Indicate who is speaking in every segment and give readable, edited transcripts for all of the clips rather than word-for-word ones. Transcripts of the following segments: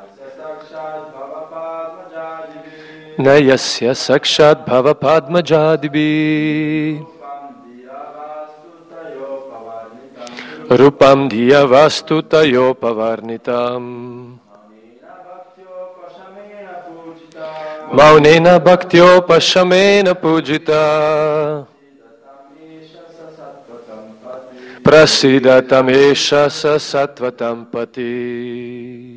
Speaker 1: Na yasya sakshat bhava padmajadibi Rupam dhiya vastu tayo pavarnitam Maunena bhaktyo pashamena pujita Prasidatam esha sa sattvatam pati.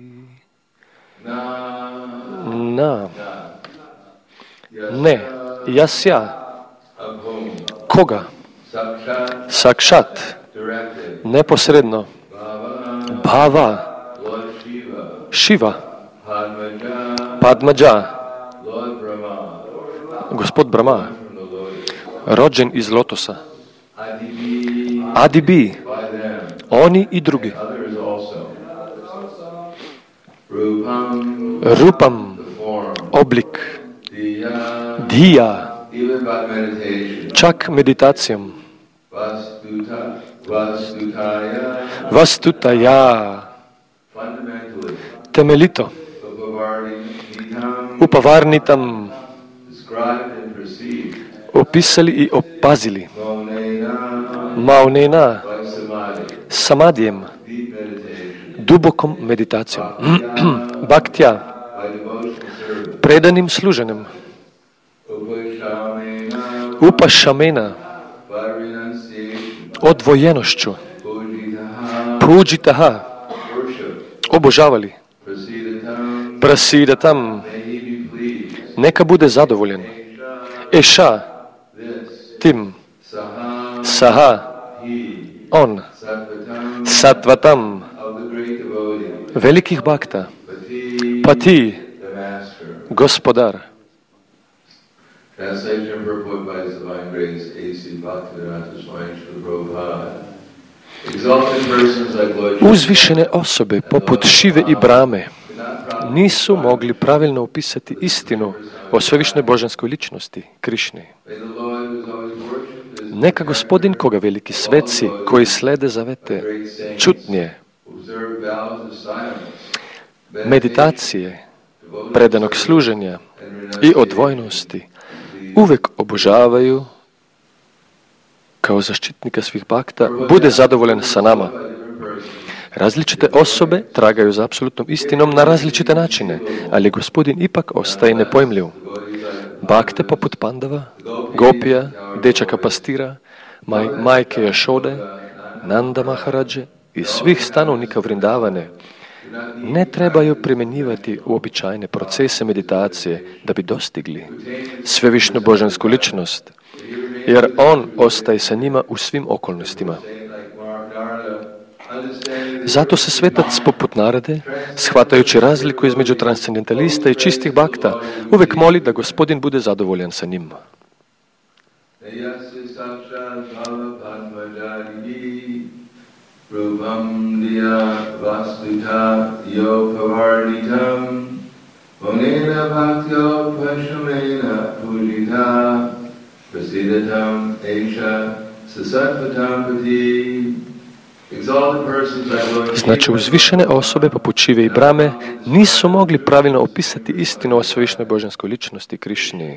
Speaker 1: Na. Ne. Jasya. Koga? Sakshat. Neposredno. Bhava. Shiva. Padmaja. Gospod Brahma. Rođen iz lotosa. Adibi, oni i drugi. Rupam, oblik. Dhiya, čak meditacijom. Vastutaya, temeljito. Upavarnitam, opisali i opazili. Maunena, samadhijem, dubokom meditacijom. Bhaktya, predanim služenjem. Upashamena, odvojenošću. Pujitaha, obožavali. Prasidatam, neka bude zadovoljen. Esha, tim. Saha, on. Sattvatam, velikih bhakta. Pati, gospodar. Uzvišene osobe poput Šive i Brahme nisu mogli pravilno opisati istinu o svevišnjoj božanskoj ličnosti, Krišni. Neka gospodin, koga veliki sveci koji slede zavete čutnje, meditacije, predanog služenja i odvojnosti uvek obožavaju kao zaštitnika svih bhakta, bude zadovoljan sa nama. Različite osobe tragaju za apsolutnom istinom na različite načine, ali gospodin ipak ostaje nepojmljiv. Bhakte poput Pandava, Gopija, dečaka pastira, majke Jašode, Nanda Maharadže i svih stanovnika Vrindavane ne trebaju primjenjivati uobičajene procese meditacije da bi dostigli svevišnju božansku ličnost, jer on ostaje sa njima u svim okolnostima. Zato se svetac poput Narade, shvatajući razliku između transcendentalista i čistih bhakta, uvek moli da gospodin bude zadovoljan sa njim. Znači, uzvišene osobe poput Šive i Brahme nisu mogli pravilno opisati istinu o svevišnjoj božanskoj ličnosti Krišni.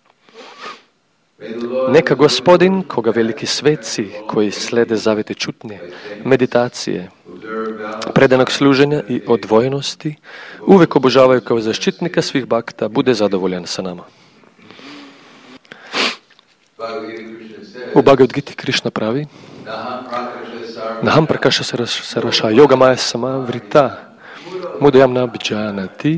Speaker 1: Neka gospodin, koga veliki sveci koji slede zavete čutnje, meditacije, predanog služenja i odvojenosti, uvek obožavaju kao zaštitnika svih bhakta, bude zadovoljan sa nama. U Bhagavad Giti Krišna pravi: Naham prakasha sarvasha yoga maya samavrita mudayam nabhijanati.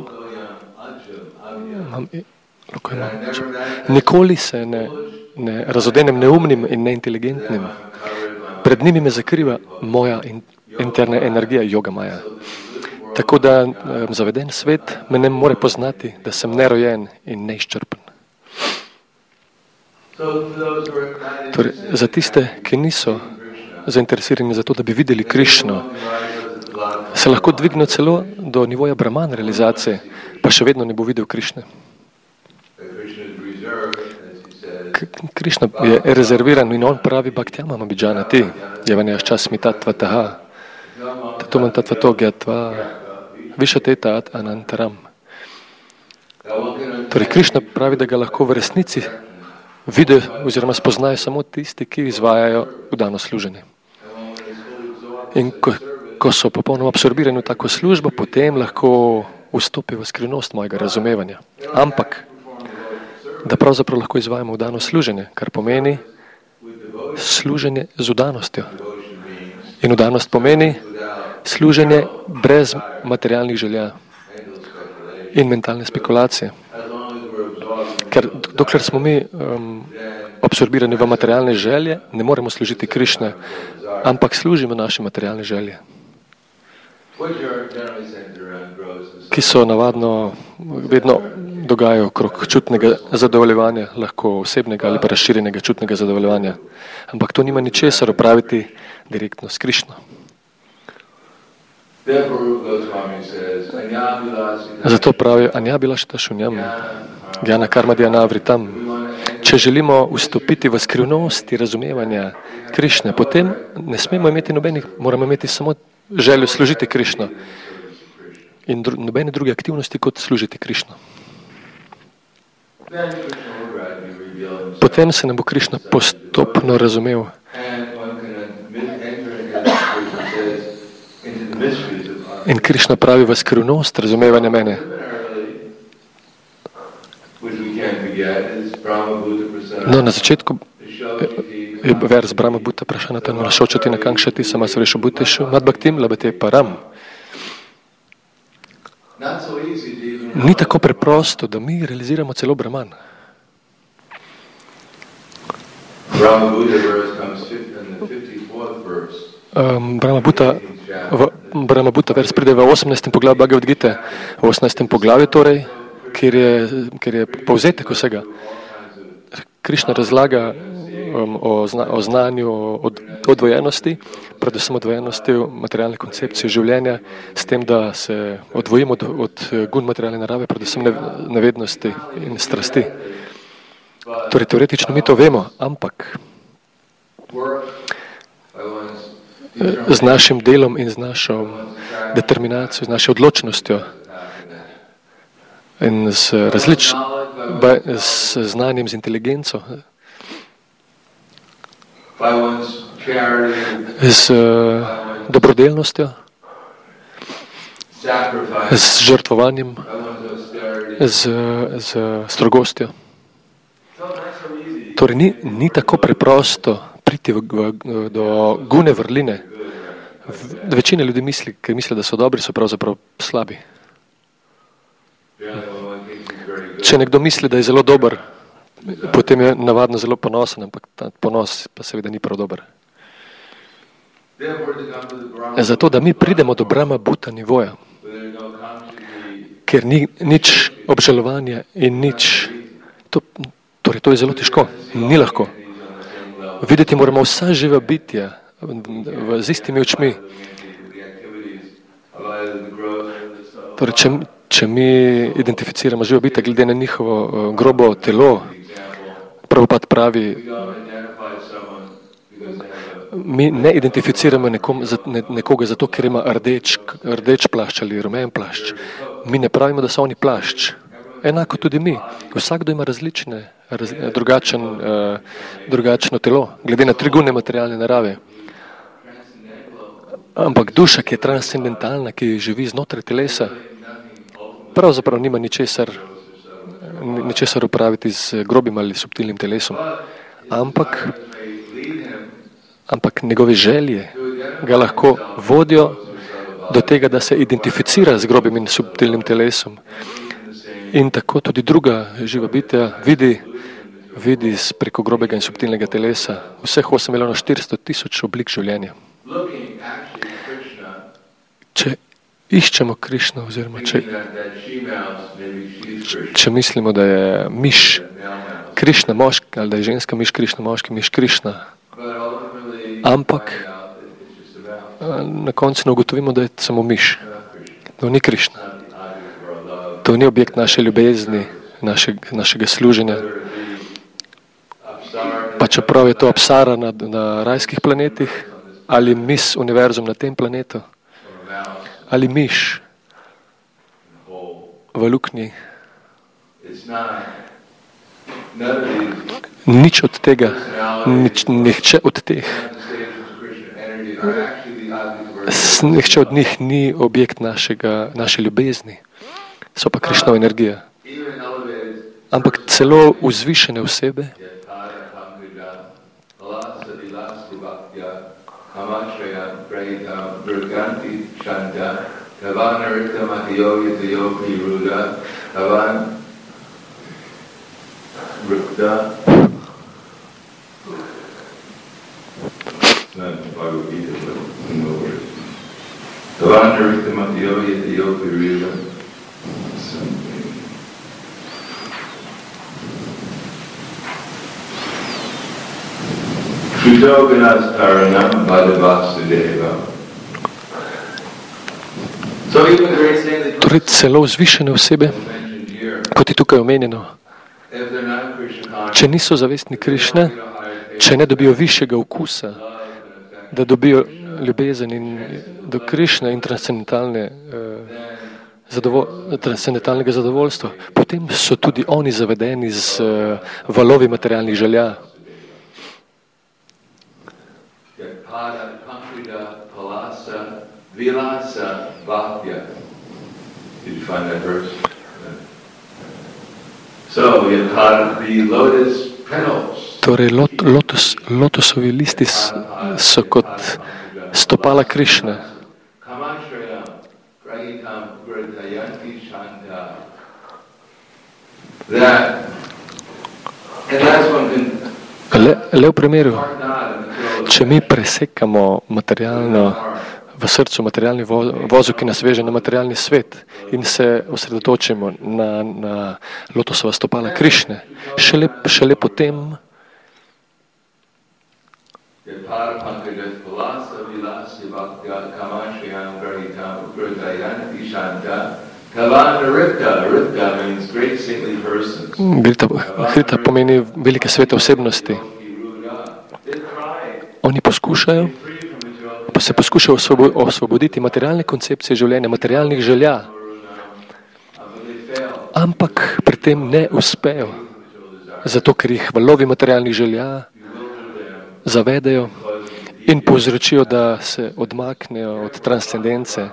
Speaker 1: Nikoli se ne razodenem neumnim in neinteligentnim. Pred njimi me zakriva moja interna energija yoga maya. Tako da zaveden svet me ne more poznati, da sem nerojen in neizčrpen. Torej, za tiste, ki niso zainteresirani za to, da bi videli Krišno, se lahko dvigne celo do nivoja Brahman realizacije, pa še vedno ne bo videl Krišne. Krišna je rezerviran in on pravi Bhaktyamam abhijanati, Yavanyaščasmi tattvataha, tatumam tattvato gyatva, Višateta ad anantaram. Torej, Krišna pravi, da ga lahko v resnici vidijo oziroma spoznajo samo tisti, ki izvajajo vdano služenje. In ko so popolnoma absorbirani v tako službo, potem lahko vstopijo v skrivnost mojega razumevanja. Ampak, da pravzaprav lahko izvajamo vdano služenje, kar pomeni služenje z vdanostjo. In vdanost pomeni služenje brez materialnih želja in mentalne spekulacije. Ker dokler smo mi absorbirani v materialne želje, ne moremo služiti Krišne, ampak služimo naše materialne želje, ki so navadno vedno dogajajo okrog čutnega zadovoljevanja, lahko osebnega ali pa razširjenega čutnega zadovoljevanja. Ampak to nima ničesar opraviti direktno s Krišno. Zato pravijo Anjabilašta šunjam, Gyana karma dhyana vritam. Če želimo vstopiti v skrivnosti razumevanja Krišne, potem ne smemo imeti nobenih, moramo imeti samo željo služiti Krišno in nobene druge aktivnosti kot služiti Krišno. Potem se nam bo Krišna postopno razumel. In Krišna pravi v skrivnost razumevanja mene. No, na začetku je vers Brahma Bhuta prašanata našočati na kankšati sama srešu bhutešu nadbhaktim labate param. Ni tako preprosto, da mi realiziramo celo Brahman. Brahma Bhuta vers pride v 18. poglavju Bhagavad Gite, v 18. poglavju torej, kjer je povzetek vsega. Krišna razlaga o znanju, o dvojenosti, predvsem o dvojenosti materialne koncepcije življenja, s tem, da se odvojimo od gun materialne narave, predvsem nevednosti in strasti. Torej, teoretično mi to vemo, ampak z našim delom in z našo determinacijo, z našo odločnostjo in z znanjem, z inteligenco, z dobrodelnostjo, z žrtvovanjem, z strogostjo. Torej, ni tako preprosto priti do gune vrline. Večina ljudi misli, ki misli, da so dobri, so pravzaprav slabi. Če nekdo misli, da je zelo dober, potem je navadno zelo ponosen, ampak ta ponos pa seveda ni prav dober. Zato, da mi pridemo do Brahma Bhuta nivoja, ker ni nič obžalovanja in nič, torej to je zelo težko, ni lahko. Videti moramo vsa živa bitja z istimi očmi. Torej, če mi identificiramo živa bitja glede na njihovo grobo telo, Prabhupada pravi, mi ne identificiramo nekoga zato, ker ima rdeč plašč ali rumen plašč. Mi ne pravimo, da so oni plašč. Enako tudi mi. Vsakdo ima drugačno telo, glede na tri gune materialne narave. Ampak duša, ki je transcendentalna, ki živi znotraj telesa, pravzaprav nima ničesar upraviti z grobim ali subtilnim telesom. Ampak njegove želje ga lahko vodijo do tega, da se identificira z grobim in subtilnim telesom. In tako tudi druga živa bitja vidi preko grobega in subtilnega telesa vseh 8.400.000 oblik življenja. Če iščemo Krišno, oziroma če mislimo, da je miš Krišna moški, ali da je ženska miš Krišna moški, miš Krišna, ampak na koncu ne ugotovimo, da je samo miš. To ni Krišna. To ni objekt naše ljubezni, našega služenja. Pa čeprav je to Apsara na rajskih planetih, ali mis univerzum na tem planetu, ali miš v luknji. Nič od tega, nihče od teh, nihče od njih ni objekt naše ljubezni. So pa Krišnova energija. Ampak celo vzvišene osebe, torej celo vzvišene osebe, kot je tukaj omenjeno, če niso zavestni Krišne, če ne dobijo višjega okusa, da dobijo ljubezen in do Krišne in transcendentalnega zadovoljstva, potem so tudi oni zavedeni z valovi materialnih želja. Did you find that verse? So, the lotus petals. Torej, lotosovi listi so kot stopala Krišne. Le v primeru, če mi presekamo materialno v srcu materialni vozu, ki nas veže na materialni svet in se osredotočimo na lotosova stopala Krišne, šele potem Hrita pomeni velike svete osebnosti. Oni se poskušajo osvoboditi materialne koncepcije življenja, materialnih želja, ampak pri tem ne uspejo, zato ker jih valovi materialnih želja zavedajo in povzročijo, da se odmaknejo od transcendence.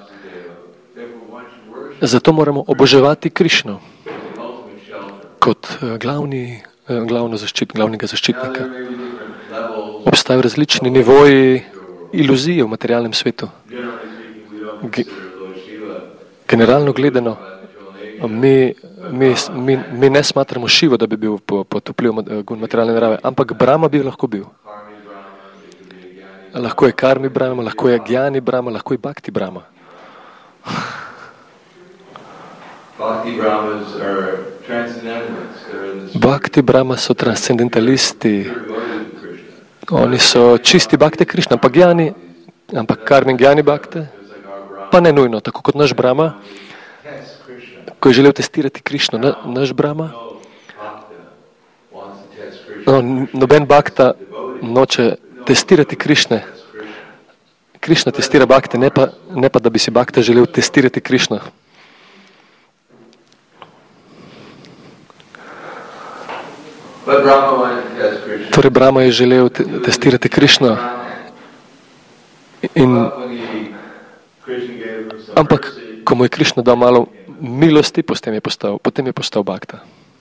Speaker 1: Zato moramo oboževati Krišno kot glavnega zaščitnika. Obstajajo različni nivoji iluzije v materialnem svetu. Generalno gledano, mi ne smatramo Šivo, da bi bil pod vplivom materialne narave, ampak Brahma bi lahko bil. Lahko je Karmi Brahma, lahko je Gyani Brahma, lahko je Bhakti Brahma. Bhakti Brahma so transcendentalisti. Oni so čisti Bhakti Krišna, ampak Karmi in Gyani Bhakti pa ne nujno, tako kot naš Brahma, ko je želel testirati Krišno, naš Brahma, noben Bhakta noče testirati Krišne. Krišna testira Bhakte, ne pa da bi si Bhakta želel testirati Krišno. Torej, Brahma je želel testirati Krišno, ampak ko mu je Krišna dal malo milosti, potem je postal Bhakta.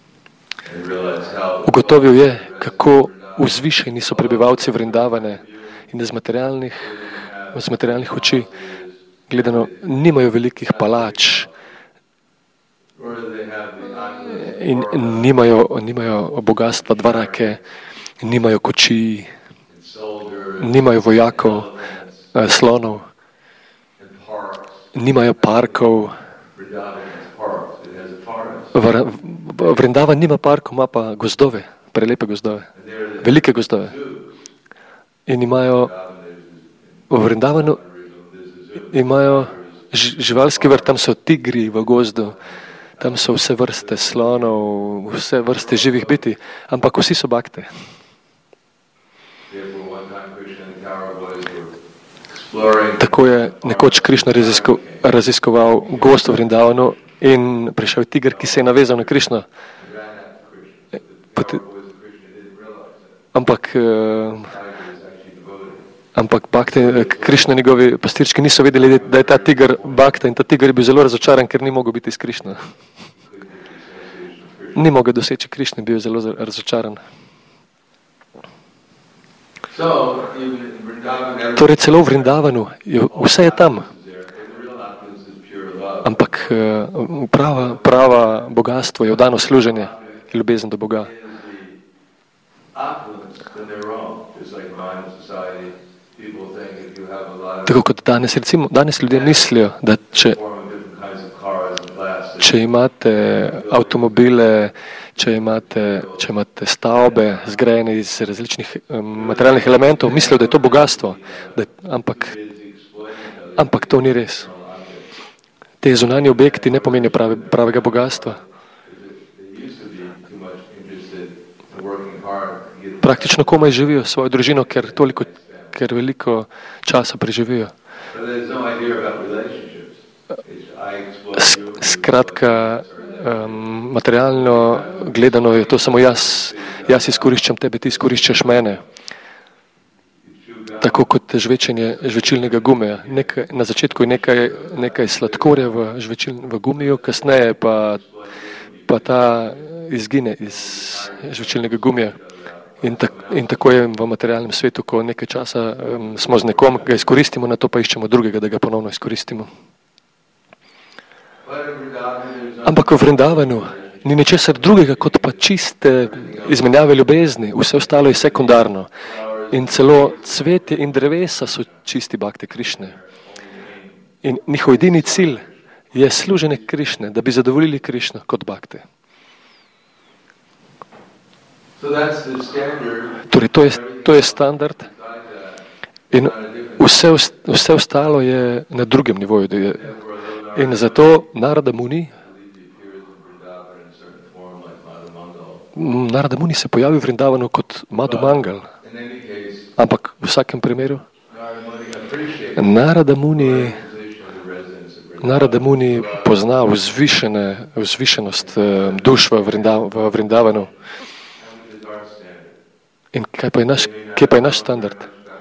Speaker 1: Ugotovil je, kako vzvišeni so prebivalci Vrindavane in z materialnih oči gledano nimajo velikih palač in nimajo bogatstva dvarake, nimajo kočij, nimajo vojakov, slonov, nimajo parkov. Vrindavan nima parkov, ima pa gozdove, prelepe gozdove, velike gozdove. In imajo v Vrindavanu živalski vrt, tam so tigri v gozdu, tam so vse vrste slonov, vse vrste živih bitij, ampak vsi so Bhakte. Tako je nekoč Krišna raziskoval gozd v Vrindavanu In prišel je tiger, ki se je navezal na Krišno. Ampak Krišna, njegovi pastirčki niso vedeli, da je ta tiger Bhakta, in ta tiger je bil zelo razočaran, ker ni mogel biti s Krišno. Ni mogel doseči Krišne, bil je zelo razočaran. Torej celo v Vrindavanu, vse je tam. Ampak prava bogatstvo je vdano služenje, ljubezen do Boga. Tako kot danes, recimo, danes ljudje mislijo, da če imate avtomobile, če imate stavbe zgrajene iz različnih materialnih elementov, mislijo, da je to bogatstvo. Ampak to ni res. Te zunanje objekti ne pomenijo pravega bogatstva. Praktično komaj živijo svojo družino, ker veliko časa preživijo. Skratka, materialno gledano je to samo jaz izkoriščam tebe, ti izkoriščaš mene. Tako kot žvečenje žvečilnega gumija. Na začetku je nekaj sladkorja v gumiju, kasneje pa ta izgine iz žvečilnega gumija. In tako je v materialnem svetu, ko nekaj časa smo z nekom, ga izkoristimo, na to pa iščemo drugega, da ga ponovno izkoristimo. Ampak v Vrindavanu ni ničesar drugega, kot pa čiste izmenjave ljubezni. Vse ostalo je sekundarno. In celo cvetje in drevesa so čisti Bhakte Krišne. In njihov edini cilj je služenje Krišne, da bi zadovoljili Krišno kot Bhakte. Torej, to je standard in vse ostalo je na drugem nivoju. In zato Narada Muni se pojavi v Vrindavanu kot Madhu Mangal. Ampak v vsakem primeru Narada Muni pozna vzvišenost duš v Vrindavanu. In kje pa je naš standard?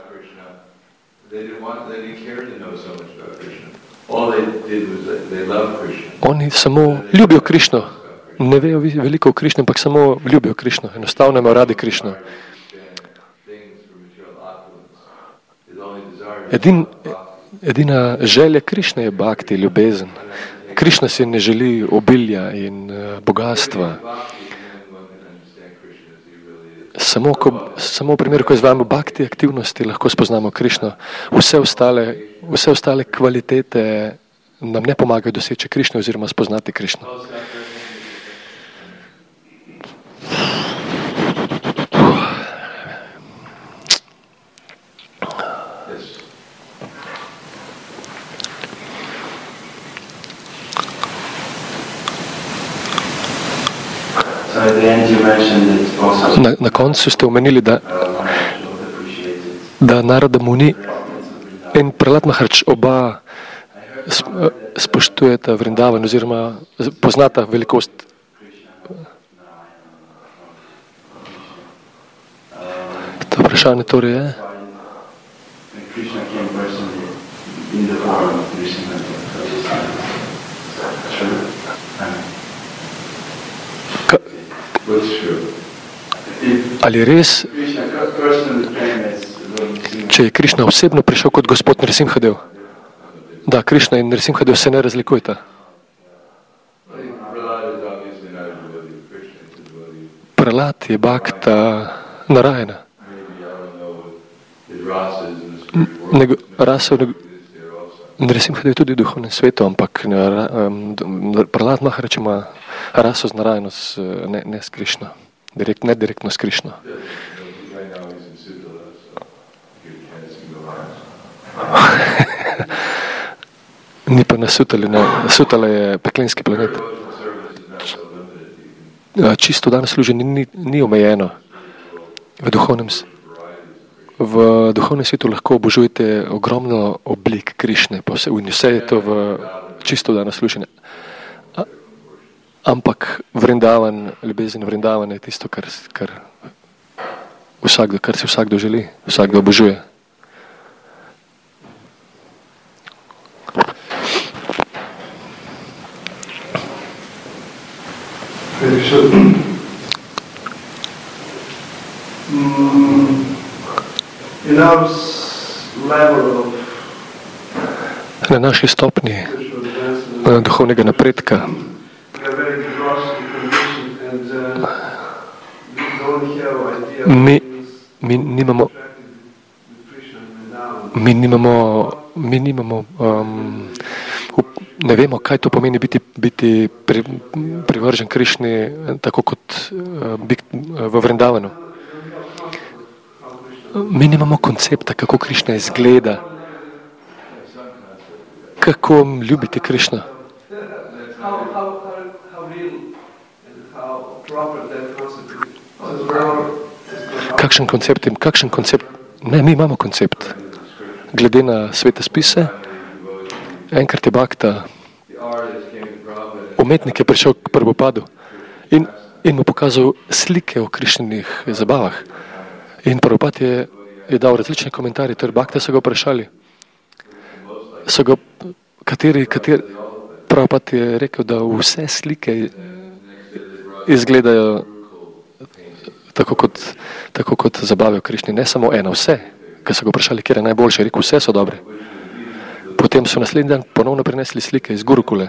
Speaker 1: Oni samo ljubijo Krišno. Ne vejo veliko o Krišni, ampak samo ljubijo Krišno. Enostavno imajo radi Krišno. Edina želja Krišne je bhakti, ljubezen. Krišna si ne želi obilja in bogatstva. Samo v primeru, ko izvajamo bhakti aktivnosti, lahko spoznamo Krišno. Vse ostale kvalitete nam ne pomagajo doseči Krišno oziroma spoznati Krišno. Na koncu ste omenili, da Narada Muni in Prahlad Maharaj oba spoštujeta Vrindavan oziroma poznata velikost. To vprašanje torej je. Ali res, če je Krišna osebno prišel kot gospod Nrsimhadev? Da, Krišna in Nrsimhadev se ne razlikujeta. Prahlad je bhakta Narayana. Nrsimhadev je tudi v duhovnem svetu, ampak Prahlad Maharaj ima raso z Narayano, ne s Krišno. Ne direktno s Krišno. Ni pa na Sutali. Sutala je peklenski planet. Čisto danes služenje ni omejeno. V duhovnem svetu lahko obožujete ogromno oblik Krišne, vse je to v čisto danes služenje. Ampak Vrindavan, ljubezen Vrindavana je tisto, kar si vsakdo želi, vsakdo obožuje. Na naši stopnji duhovnega napredka mi nimamo ne vemo, kaj to pomeni biti privržen Krišni, tako kot v Vrindavanu. Mi nimamo koncepta, kako Krišna izgleda, kako ljubiti Krišna. Kakšen koncept? Ne, mi imamo koncept. Glede na svete spise, enkrat je Bhakta, umetnik je prišel k Prabhupadu in mu pokazal slike o Krišninih zabavah. In Prabhupad je dal različne komentarje, ter Bhakta so ga vprašali. Prabhupad je rekel, da vse slike izgledajo tako kot zabave o Krišni. Ne samo ena, vse. Ko so ga vprašali, kjer je najboljše, je rekel, vse so dobre. Potem so naslednji dan ponovno prinesli slike iz Gurukule.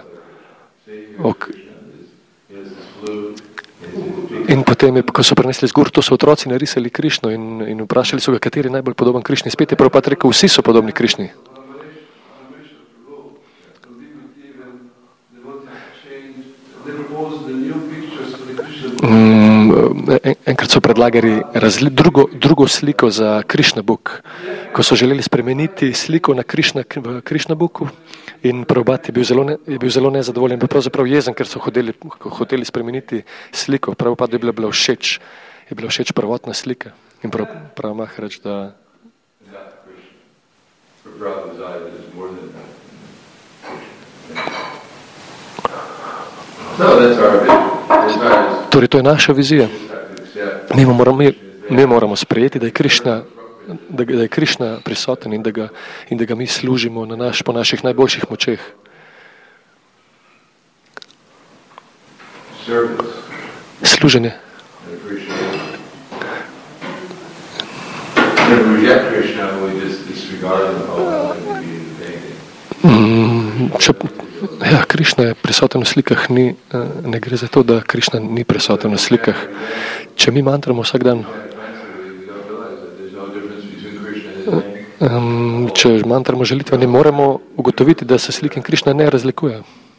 Speaker 1: In potem, ko so prinesli iz Gurukule, to so otroci narisali Krišno in vprašali so ga, kateri je najbolj podoben Krišni. Spet je Prabhupad rekel, vsi so podobni Krišni. Enkrat so predlagali drugo sliko za Krišna Book, ko so želeli spremeniti sliko na Krišna Booku, in Prabhupad je bil zelo nezadovoljen, bil pravzaprav jezen, ker so hoteli spremeniti sliko. Prabhupad je bila všeč prvotna slika. In Prabhupada Maharaj, da torej, to je naša vizija. Mi moramo sprejeti, da je Krišna prisoten in da ga mi služimo po naših najboljših močeh. Služenje. Krišna je prisoten v slikah, ne gre za to, da Krišna ni prisoten v slikah. Če mi mantramo vsak dan, če mantramo želitve, ne moremo ugotoviti, da se slike in Krišna ne razlikujejo.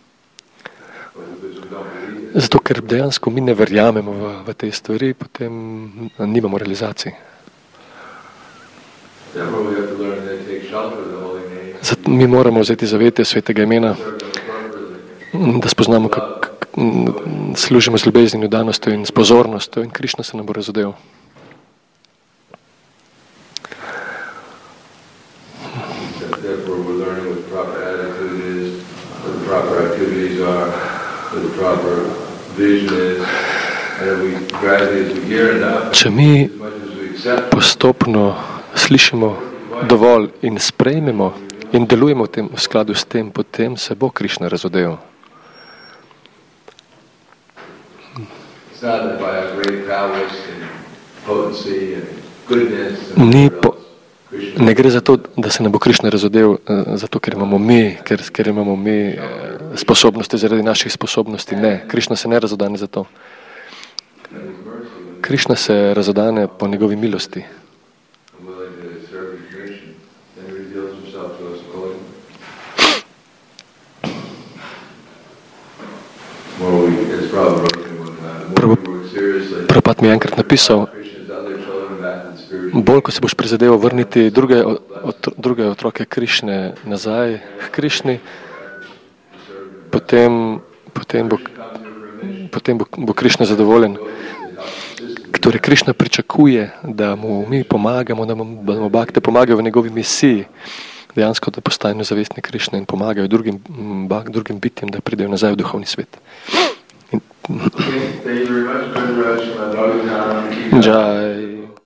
Speaker 1: Zato, ker dejansko mi ne verjamemo v te stvari, potem nimamo realizacij. Zato mi moramo vzeti zavetje svetega imena, da spoznamo, kako služimo z ljubeznjo, danostjo in s pozornostjo, in Krišna se nam bo razodel. Če mi postopno slišimo dovolj in sprejmemo in delujemo v skladu s tem, potem se bo Krišna razodel. Ne gre za to, da se ne bo Krišna razodel, zato ker imamo mi sposobnosti zaradi naših sposobnosti. Ne, Krišna se ne razodane za to. Krišna se razodane po njegovi milosti. Prabhupada mi je enkrat napisal, bolj ko se boš prizadeval vrniti druge otroke Krišne nazaj k Krišni, potem bo Krišna zadovoljen. Torej, Krišna pričakuje, da mu mi pomagamo, da mu bhakte pomagajo v njegovi misiji, dejansko, da postanejo zavestni Krišne in pomagajo drugim bitjem, da pridejo nazaj v duhovni svet. In Jai